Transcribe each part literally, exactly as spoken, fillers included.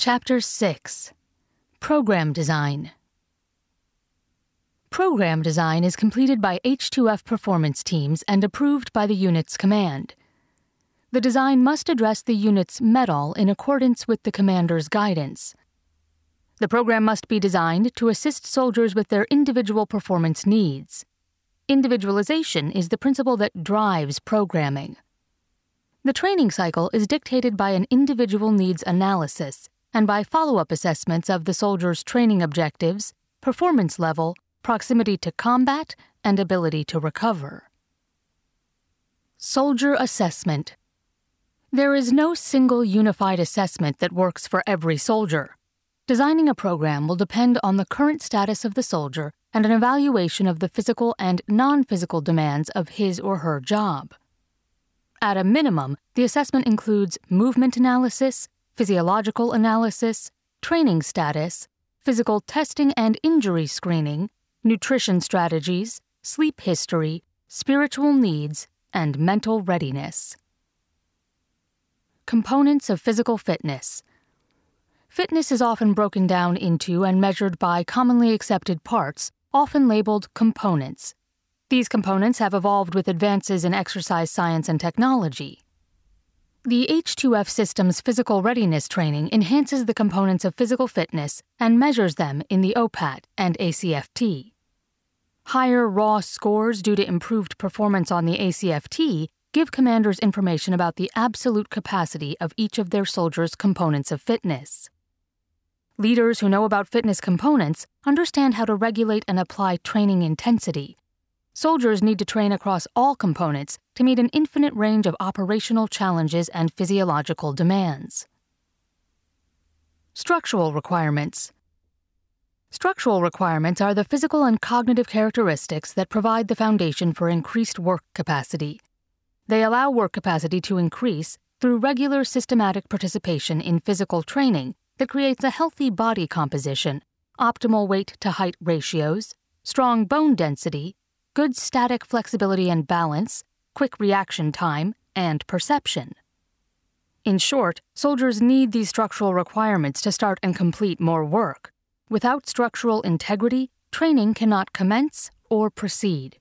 Chapter six. Program Design. Program design is completed by H two F performance teams and approved by the unit's command. The design must address the unit's METAL in accordance with the commander's guidance. The program must be designed to assist soldiers with their individual performance needs. Individualization is the principle that drives programming. The training cycle is dictated by an individual needs analysis and by follow-up assessments of the soldier's training objectives, performance level, proximity to combat, and ability to recover. Soldier Assessment. There is no single unified assessment that works for every soldier. Designing a program will depend on the current status of the soldier and an evaluation of the physical and non-physical demands of his or her job. At a minimum, the assessment includes movement analysis, physiological analysis, training status, physical testing and injury screening, nutrition strategies, sleep history, spiritual needs, and mental readiness. Components of physical fitness. Fitness is often broken down into and measured by commonly accepted parts, often labeled components. These components have evolved with advances in exercise science and technology. The H two F system's physical readiness training enhances the components of physical fitness and measures them in the O P A T and A C F T. Higher raw scores due to improved performance on the A C F T give commanders information about the absolute capacity of each of their soldiers' components of fitness. Leaders who know about fitness components understand how to regulate and apply training intensity. Soldiers need to train across all components to meet an infinite range of operational challenges and physiological demands. Structural requirements. Structural requirements are the physical and cognitive characteristics that provide the foundation for increased work capacity. They allow work capacity to increase through regular systematic participation in physical training that creates a healthy body composition, optimal weight-to-height ratios, strong bone density, good static flexibility and balance, quick reaction time, and perception. In short, soldiers need these structural requirements to start and complete more work. Without structural integrity, training cannot commence or proceed.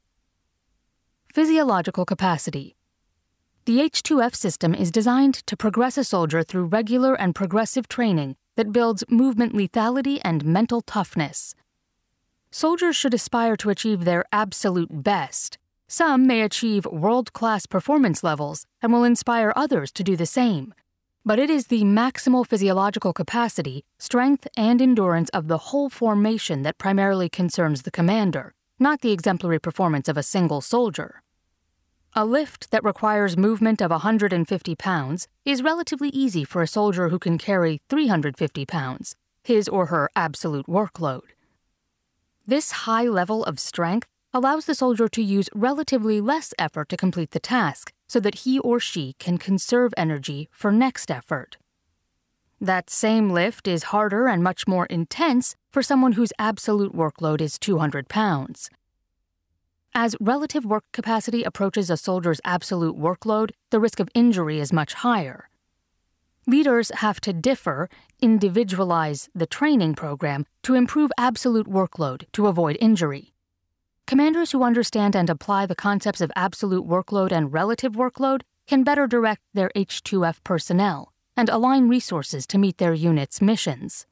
Physiological capacity. The H two F system is designed to progress a soldier through regular and progressive training that builds movement lethality and mental toughness. Soldiers should aspire to achieve their absolute best. Some may achieve world-class performance levels and will inspire others to do the same. But it is the maximal physiological capacity, strength, and endurance of the whole formation that primarily concerns the commander, not the exemplary performance of a single soldier. A lift that requires movement of one hundred fifty pounds is relatively easy for a soldier who can carry three hundred fifty pounds, his or her absolute workload. This high level of strength allows the soldier to use relatively less effort to complete the task so that he or she can conserve energy for next effort. That same lift is harder and much more intense for someone whose absolute workload is two hundred pounds. As relative work capacity approaches a soldier's absolute workload, the risk of injury is much higher. Leaders have to differ, individualize the training program to improve absolute workload to avoid injury. Commanders who understand and apply the concepts of absolute workload and relative workload can better direct their H two F personnel and align resources to meet their unit's missions.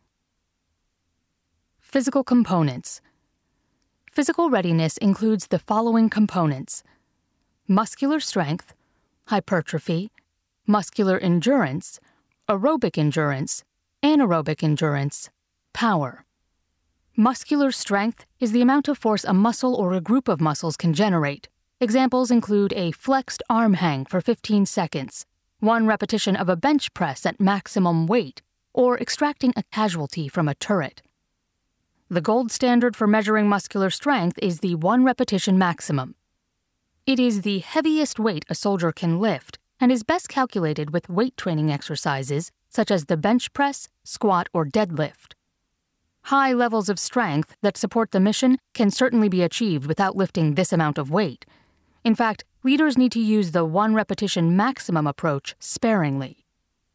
Physical components. Physical readiness includes the following components: muscular strength, hypertrophy, muscular endurance, aerobic endurance, anaerobic endurance, power. Muscular strength is the amount of force a muscle or a group of muscles can generate. Examples include a flexed arm hang for fifteen seconds, one repetition of a bench press at maximum weight, or extracting a casualty from a turret. The gold standard for measuring muscular strength is the one repetition maximum. It is the heaviest weight a soldier can lift and is best calculated with weight training exercises such as the bench press, squat, or deadlift. High levels of strength that support the mission can certainly be achieved without lifting this amount of weight. In fact, leaders need to use the one repetition maximum approach sparingly.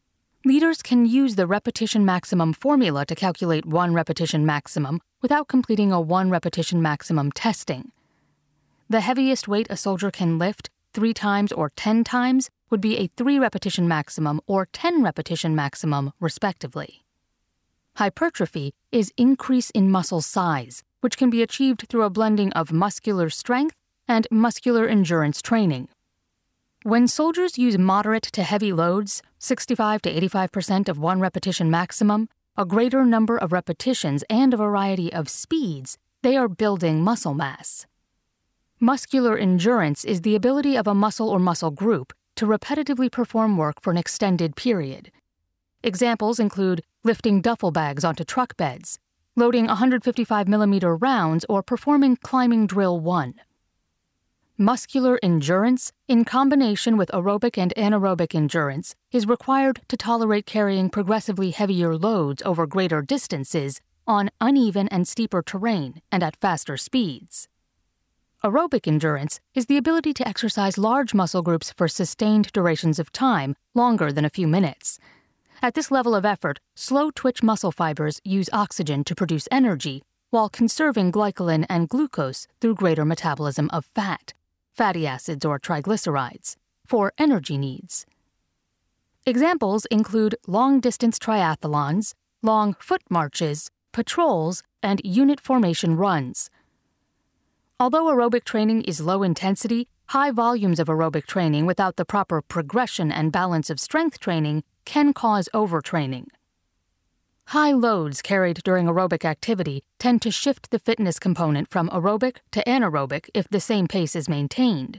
Leaders can use the repetition maximum formula to calculate one repetition maximum without completing a one repetition maximum testing. The heaviest weight a soldier can lift, three times or ten times, would be a three repetition maximum or ten repetition maximum, respectively. Hypertrophy is increase in muscle size, which can be achieved through a blending of muscular strength and muscular endurance training. When soldiers use moderate to heavy loads, sixty-five to eighty-five percent of one repetition maximum, a greater number of repetitions, and a variety of speeds, they are building muscle mass. Muscular endurance is the ability of a muscle or muscle group to repetitively perform work for an extended period. Examples include lifting duffel bags onto truck beds, loading one hundred fifty-five millimeter rounds, or performing climbing drill one. Muscular endurance, in combination with aerobic and anaerobic endurance, is required to tolerate carrying progressively heavier loads over greater distances on uneven and steeper terrain and at faster speeds. Aerobic endurance is the ability to exercise large muscle groups for sustained durations of time, longer than a few minutes. At this level of effort, slow-twitch muscle fibers use oxygen to produce energy, while conserving glycogen and glucose through greater metabolism of fat, fatty acids or triglycerides, for energy needs. Examples include long-distance triathlons, long foot marches, patrols, and unit formation runs. Although aerobic training is low intensity, high volumes of aerobic training without the proper progression and balance of strength training can cause overtraining. High loads carried during aerobic activity tend to shift the fitness component from aerobic to anaerobic if the same pace is maintained.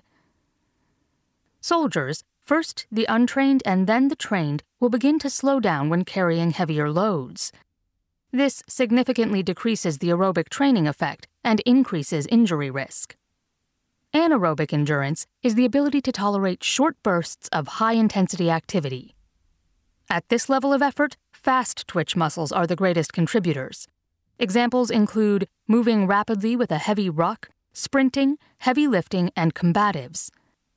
Soldiers, first the untrained and then the trained, will begin to slow down when carrying heavier loads. This significantly decreases the aerobic training effect and increases injury risk. Anaerobic endurance is the ability to tolerate short bursts of high-intensity activity. At this level of effort, fast-twitch muscles are the greatest contributors. Examples include moving rapidly with a heavy ruck, sprinting, heavy lifting, and combatives.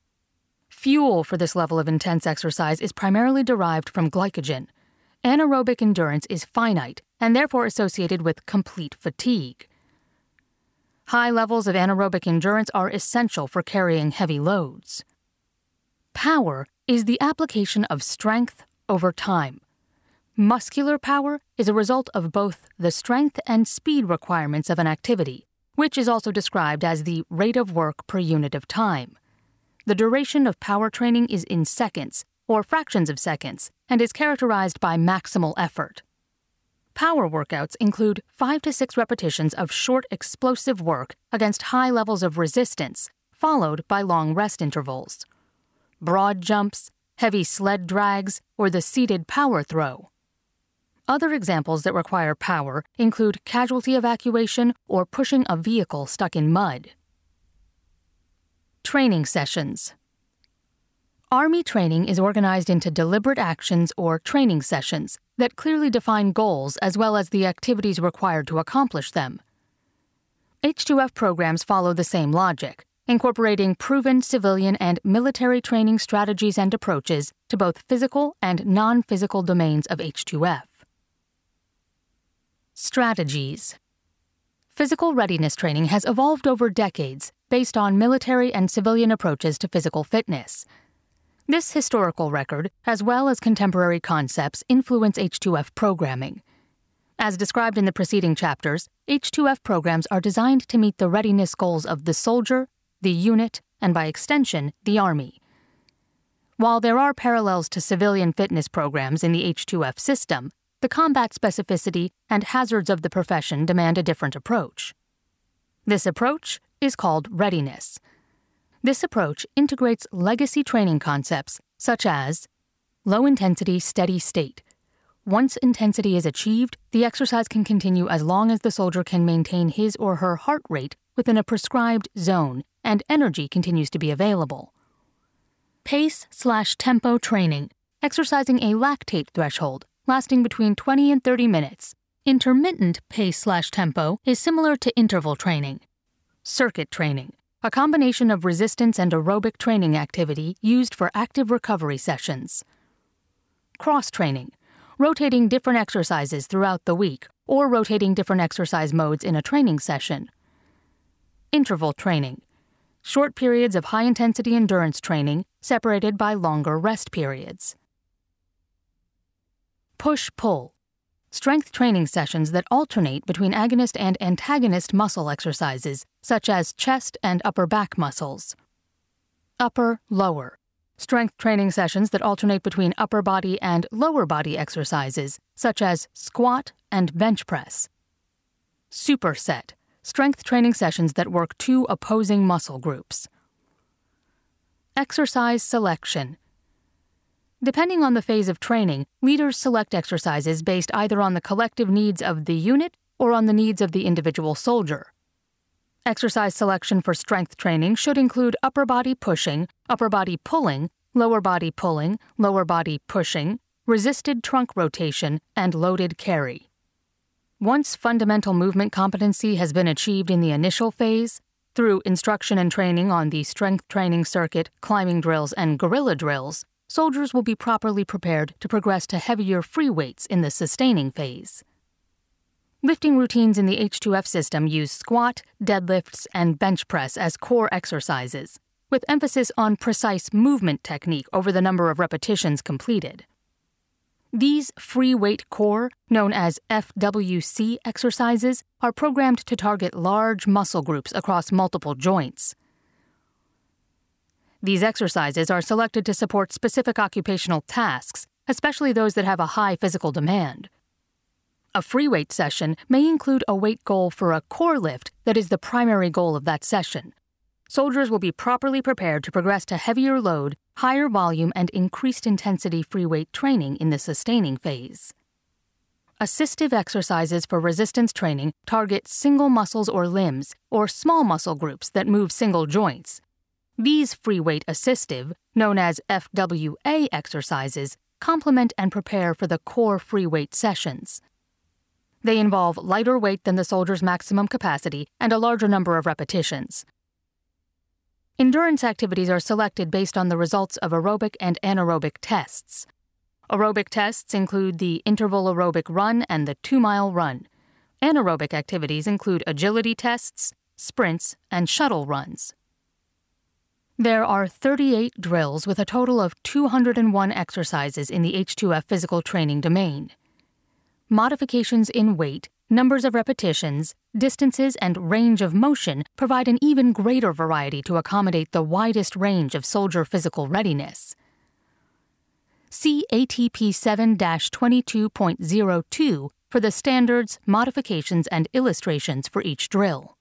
Fuel for this level of intense exercise is primarily derived from glycogen. Anaerobic endurance is finite and therefore associated with complete fatigue. High levels of anaerobic endurance are essential for carrying heavy loads. Power is the application of strength over time. Muscular power is a result of both the strength and speed requirements of an activity, which is also described as the rate of work per unit of time. The duration of power training is in seconds, or fractions of seconds, and is characterized by maximal effort. Power workouts include five to six repetitions of short explosive work against high levels of resistance, followed by long rest intervals. Broad jumps, heavy sled drags, or the seated power throw. Other examples that require power include casualty evacuation or pushing a vehicle stuck in mud. Training sessions. Army training is organized into deliberate actions or training sessions that clearly define goals as well as the activities required to accomplish them. H two F programs follow the same logic, incorporating proven civilian and military training strategies and approaches to both physical and non-physical domains of H two F. Strategies. Physical readiness training has evolved over decades based on military and civilian approaches to physical fitness. This historical record, as well as contemporary concepts, influence H two F programming. As described in the preceding chapters, H two F programs are designed to meet the readiness goals of the soldier, the unit, and by extension, the Army. While there are parallels to civilian fitness programs in the H two F system, the combat specificity and hazards of the profession demand a different approach. This approach is called readiness. This approach integrates legacy training concepts such as low-intensity steady state. Once intensity is achieved, the exercise can continue as long as the soldier can maintain his or her heart rate within a prescribed zone and energy continues to be available. Pace slash tempo training, exercising a lactate threshold lasting between twenty and thirty minutes. Intermittent pace slash tempo is similar to interval training. Circuit training, a combination of resistance and aerobic training activity used for active recovery sessions. Cross training, rotating different exercises throughout the week, or rotating different exercise modes in a training session. Interval training. Short periods of high-intensity endurance training separated by longer rest periods. Push-pull. Strength training sessions that alternate between agonist and antagonist muscle exercises, such as chest and upper back muscles. Upper-lower. Strength training sessions that alternate between upper body and lower body exercises, such as squat and bench press. Superset. Strength training sessions that work two opposing muscle groups. Exercise selection. Depending on the phase of training, leaders select exercises based either on the collective needs of the unit or on the needs of the individual soldier. Exercise selection for strength training should include upper body pushing, upper body pulling, lower body pulling, lower body pushing, resisted trunk rotation, and loaded carry. Once fundamental movement competency has been achieved in the initial phase, through instruction and training on the strength training circuit, climbing drills, and guerrilla drills, soldiers will be properly prepared to progress to heavier free weights in the sustaining phase. Lifting routines in the H two F system use squat, deadlifts, and bench press as core exercises, with emphasis on precise movement technique over the number of repetitions completed. These free weight core, known as F W C exercises, are programmed to target large muscle groups across multiple joints. These exercises are selected to support specific occupational tasks, especially those that have a high physical demand. A free weight session may include a weight goal for a core lift that is the primary goal of that session. Soldiers will be properly prepared to progress to heavier load, higher volume, and increased intensity free weight training in the sustaining phase. Assistive exercises for resistance training target single muscles or limbs, or small muscle groups that move single joints. These free weight assistive, known as F W A exercises, complement and prepare for the core free weight sessions. They involve lighter weight than the soldier's maximum capacity and a larger number of repetitions. Endurance activities are selected based on the results of aerobic and anaerobic tests. Aerobic tests include the interval aerobic run and the two-mile run. Anaerobic activities include agility tests, sprints, and shuttle runs. There are thirty-eight drills with a total of two hundred one exercises in the H two F physical training domain. Modifications in weight, numbers of repetitions, distances, and range of motion provide an even greater variety to accommodate the widest range of soldier physical readiness. See A T P seven dash twenty-two point oh two for the standards, modifications, and illustrations for each drill.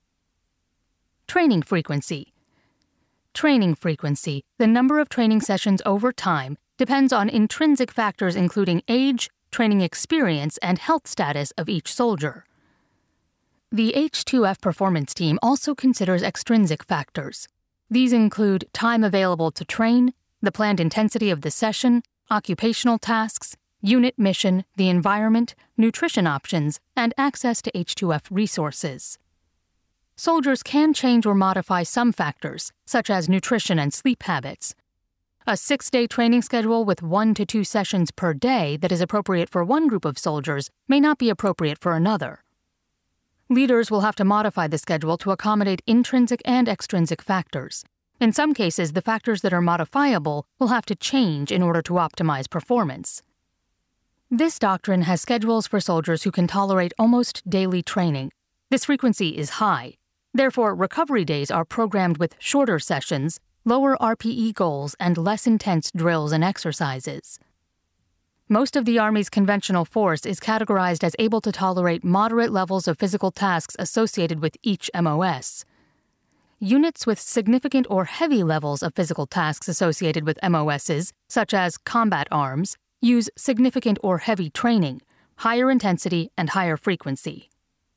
Training frequency. Training frequency, the number of training sessions over time, depends on intrinsic factors including age, training experience, and health status of each soldier. The H two F performance team also considers extrinsic factors. These include time available to train, the planned intensity of the session, occupational tasks, unit mission, the environment, nutrition options, and access to H two F resources. Soldiers can change or modify some factors, such as nutrition and sleep habits. A six-day training schedule with one to two sessions per day that is appropriate for one group of soldiers may not be appropriate for another. Leaders will have to modify the schedule to accommodate intrinsic and extrinsic factors. In some cases, the factors that are modifiable will have to change in order to optimize performance. This doctrine has schedules for soldiers who can tolerate almost daily training. This frequency is high. Therefore, recovery days are programmed with shorter sessions, lower R P E goals, and less intense drills and exercises. Most of the Army's conventional force is categorized as able to tolerate moderate levels of physical tasks associated with each M O S. Units with significant or heavy levels of physical tasks associated with M O Ss, such as combat arms, use significant or heavy training, higher intensity, and higher frequency.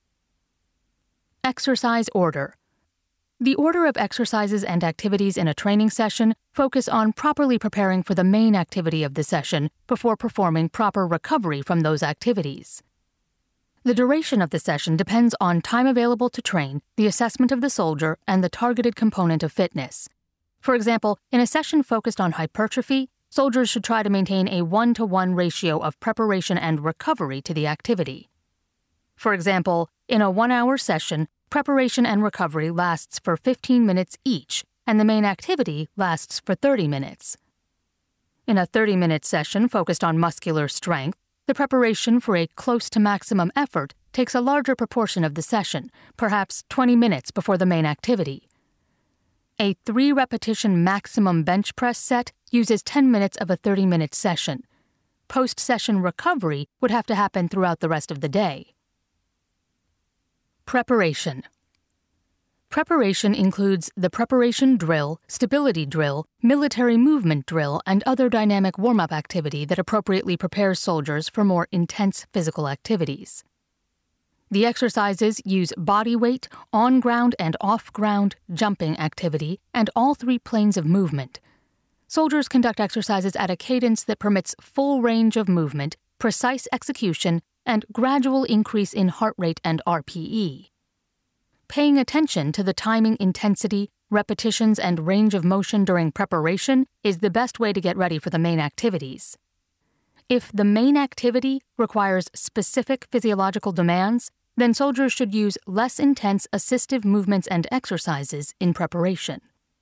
Exercise order. The order of exercises and activities in a training session focus on properly preparing for the main activity of the session before performing proper recovery from those activities. The duration of the session depends on time available to train, the assessment of the soldier, and the targeted component of fitness. For example, in a session focused on hypertrophy, soldiers should try to maintain a one-to-one ratio of preparation and recovery to the activity. For example, in a one-hour session, preparation and recovery lasts for fifteen minutes each, and the main activity lasts for thirty minutes. In a thirty-minute session focused on muscular strength, the preparation for a close to maximum effort takes a larger proportion of the session, perhaps twenty minutes before the main activity. A three-repetition maximum bench press set uses ten minutes of a thirty-minute session. Post-session recovery would have to happen throughout the rest of the day. Preparation. Preparation includes the preparation drill, stability drill, military movement drill, and other dynamic warm-up activity that appropriately prepares soldiers for more intense physical activities. The exercises use body weight, on-ground and off-ground, jumping activity, and all three planes of movement. Soldiers conduct exercises at a cadence that permits full range of movement, precise execution, and gradual increase in heart rate and R P E. Paying attention to the timing, intensity, repetitions, and range of motion during preparation is the best way to get ready for the main activities. If the main activity requires specific physiological demands, then soldiers should use less intense assistive movements and exercises in preparation.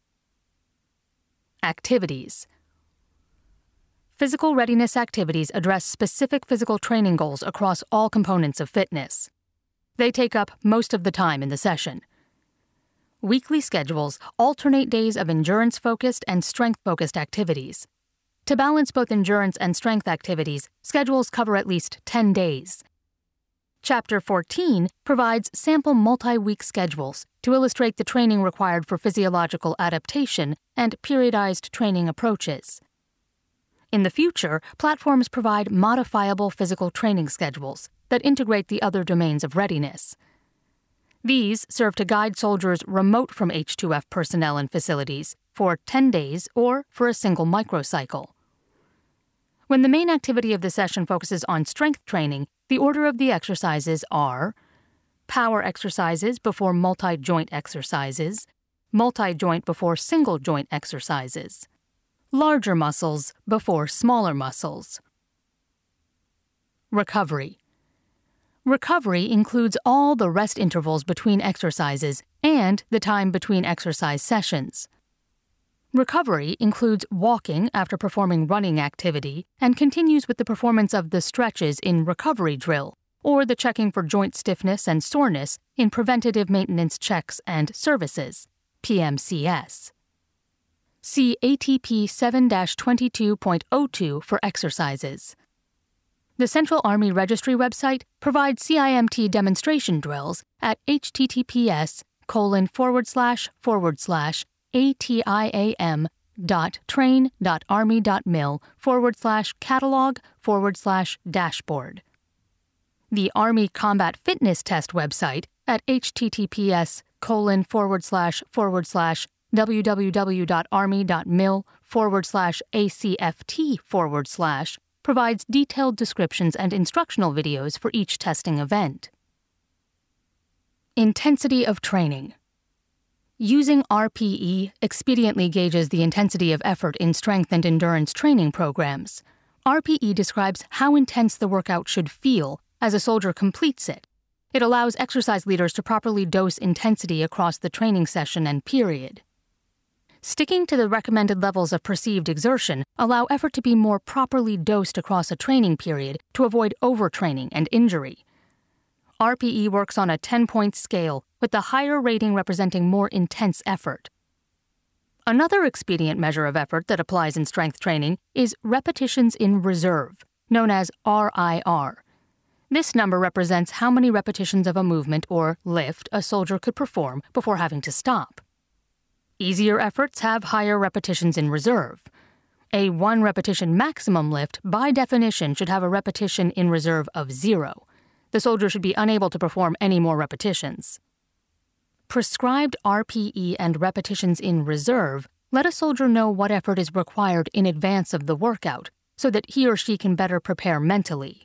Activities. Physical readiness activities address specific physical training goals across all components of fitness. They take up most of the time in the session. Weekly schedules alternate days of endurance-focused and strength-focused activities. To balance both endurance and strength activities, schedules cover at least ten days. Chapter fourteen provides sample multi-week schedules to illustrate the training required for physiological adaptation and periodized training approaches. In the future, platforms provide modifiable physical training schedules that integrate the other domains of readiness. These serve to guide soldiers remote from H two F personnel and facilities for ten days or for a single microcycle. When the main activity of the session focuses on strength training, the order of the exercises are power exercises before multi-joint exercises, multi-joint before single-joint exercises, larger muscles before smaller muscles. Recovery. Recovery includes all the rest intervals between exercises and the time between exercise sessions. Recovery includes walking after performing running activity and continues with the performance of the stretches in recovery drill or the checking for joint stiffness and soreness in preventative maintenance checks and services, P M C S. See A T P seven dash twenty-two point oh two for exercises. The Central Army Registry website provides C I M T demonstration drills at https colon forward slash forward slash atiam dot train dot army dot mil forward slash catalog forward slash dashboard. The Army Combat Fitness Test website at https colon forward slash forward slash www.army.mil forward slash acft forward slash provides detailed descriptions and instructional videos for each testing event. Intensity of training. Using R P E expediently gauges the intensity of effort in strength and endurance training programs. R P E describes how intense the workout should feel as a soldier completes it. It allows exercise leaders to properly dose intensity across the training session and period. Sticking to the recommended levels of perceived exertion allow effort to be more properly dosed across a training period to avoid overtraining and injury. R P E works on a ten-point scale, with the higher rating representing more intense effort. Another expedient measure of effort that applies in strength training is repetitions in reserve, known as R I R. This number represents how many repetitions of a movement or lift a soldier could perform before having to stop. Easier efforts have higher repetitions in reserve. A one-repetition maximum lift, by definition, should have a repetition in reserve of zero. The soldier should be unable to perform any more repetitions. Prescribed R P E and repetitions in reserve let a soldier know what effort is required in advance of the workout so that he or she can better prepare mentally.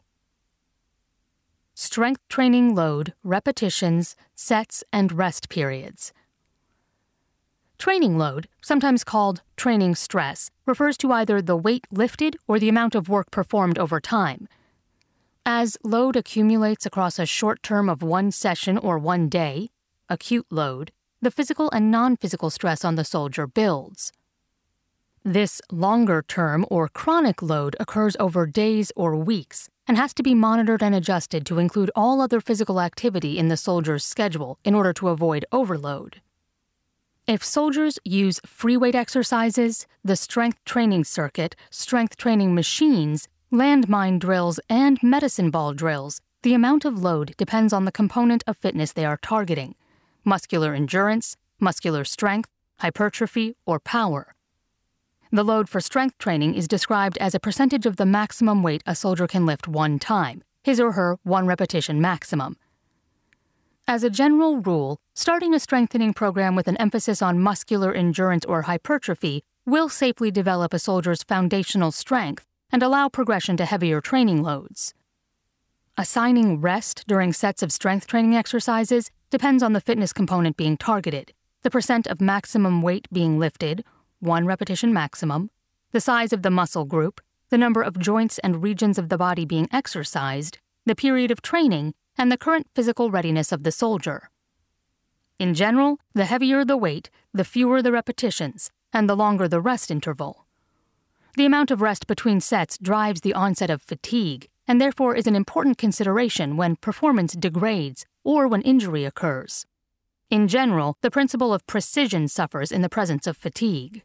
Strength training load, repetitions, sets, and rest periods. Training load, sometimes called training stress, refers to either the weight lifted or the amount of work performed over time. As load accumulates across a short term of one session or one day, acute load, the physical and non-physical stress on the soldier builds. This longer-term or chronic load occurs over days or weeks and has to be monitored and adjusted to include all other physical activity in the soldier's schedule in order to avoid overload. If soldiers use free weight exercises, the strength training circuit, strength training machines, landmine drills, and medicine ball drills, the amount of load depends on the component of fitness they are targeting: muscular endurance, muscular strength, hypertrophy, or power. The load for strength training is described as a percentage of the maximum weight a soldier can lift one time, his or her one repetition maximum. As a general rule, starting a strengthening program with an emphasis on muscular endurance or hypertrophy will safely develop a soldier's foundational strength and allow progression to heavier training loads. Assigning rest during sets of strength training exercises depends on the fitness component being targeted, the percent of maximum weight being lifted, one repetition maximum, the size of the muscle group, the number of joints and regions of the body being exercised, the period of training, and the current physical readiness of the soldier. In general, the heavier the weight, the fewer the repetitions, and the longer the rest interval. The amount of rest between sets drives the onset of fatigue, and therefore is an important consideration when performance degrades or when injury occurs. In general, the principle of precision suffers in the presence of fatigue.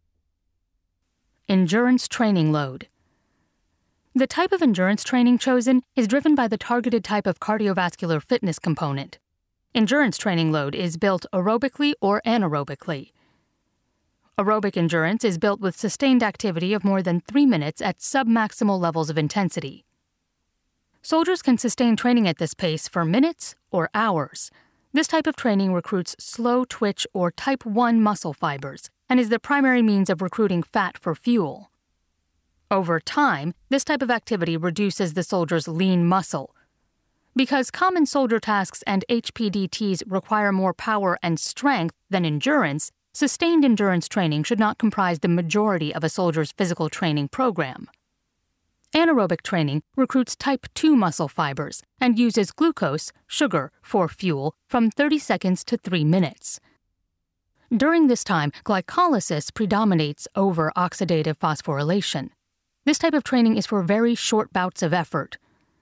Endurance training load. The type of endurance training chosen is driven by the targeted type of cardiovascular fitness component. Endurance training load is built aerobically or anaerobically. Aerobic endurance is built with sustained activity of more than three minutes at submaximal levels of intensity. Soldiers can sustain training at this pace for minutes or hours. This type of training recruits slow twitch or type one muscle fibers and is the primary means of recruiting fat for fuel. Over time, this type of activity reduces the soldier's lean muscle. Because common soldier tasks and H P D Ts require more power and strength than endurance, sustained endurance training should not comprise the majority of a soldier's physical training program. Anaerobic training recruits type two muscle fibers and uses glucose, sugar, for fuel from thirty seconds to three minutes. During this time, glycolysis predominates over oxidative phosphorylation. This type of training is for very short bouts of effort.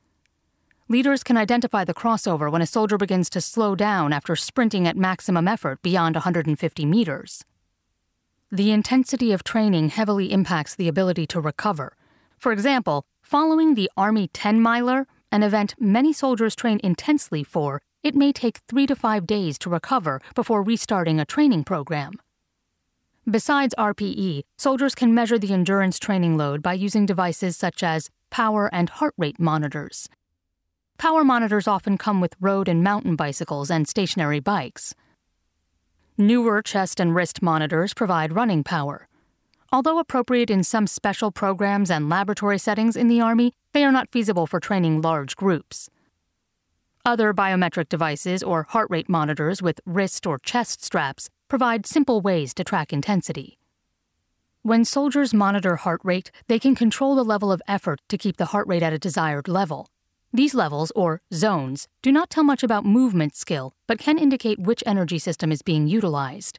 Leaders can identify the crossover when a soldier begins to slow down after sprinting at maximum effort beyond one hundred fifty meters. The intensity of training heavily impacts the ability to recover. For example, following the Army ten-miler, an event many soldiers train intensely for, it may take three to five days to recover before restarting a training program. Besides R P E, soldiers can measure the endurance training load by using devices such as power and heart rate monitors. Power monitors often come with road and mountain bicycles and stationary bikes. Newer chest and wrist monitors provide running power. Although appropriate in some special programs and laboratory settings in the Army, they are not feasible for training large groups. Other biometric devices or heart rate monitors with wrist or chest straps provide simple ways to track intensity. When soldiers monitor heart rate, they can control the level of effort to keep the heart rate at a desired level. These levels, or zones, do not tell much about movement skill, but can indicate which energy system is being utilized.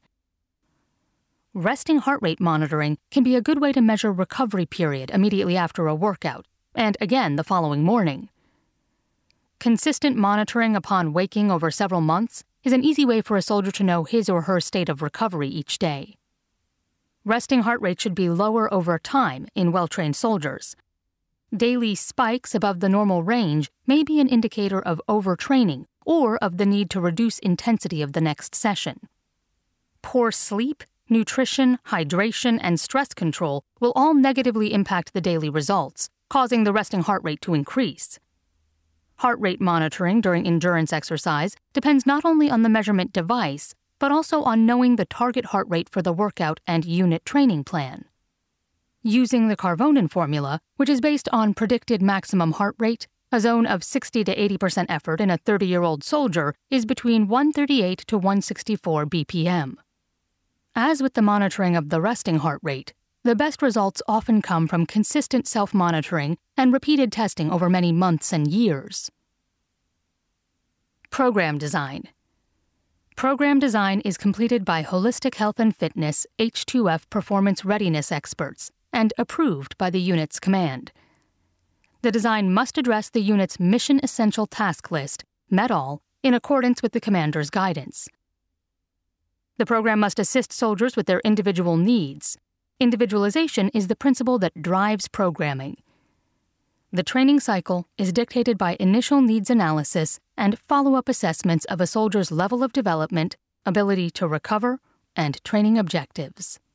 Resting heart rate monitoring can be a good way to measure recovery period immediately after a workout, and again the following morning. Consistent monitoring upon waking over several months is an easy way for a soldier to know his or her state of recovery each day. Resting heart rate should be lower over time in well-trained soldiers. Daily spikes above the normal range may be an indicator of overtraining or of the need to reduce intensity of the next session. Poor sleep, nutrition, hydration, and stress control will all negatively impact the daily results, causing the resting heart rate to increase. Heart rate monitoring during endurance exercise depends not only on the measurement device, but also on knowing the target heart rate for the workout and unit training plan. Using the Karvonen formula, which is based on predicted maximum heart rate, a zone of sixty to eighty percent effort in a thirty-year-old soldier is between one thirty-eight to one sixty-four B P M. As with the monitoring of the resting heart rate, the best results often come from consistent self-monitoring and repeated testing over many months and years. Program design. Program design is completed by Holistic Health and Fitness H two F performance readiness experts and approved by the unit's command. The design must address the unit's mission essential task list, met all, in accordance with the commander's guidance. The program must assist soldiers with their individual needs. Individualization is the principle that drives programming. The training cycle is dictated by initial needs analysis and follow-up assessments of a soldier's level of development, ability to recover, and training objectives.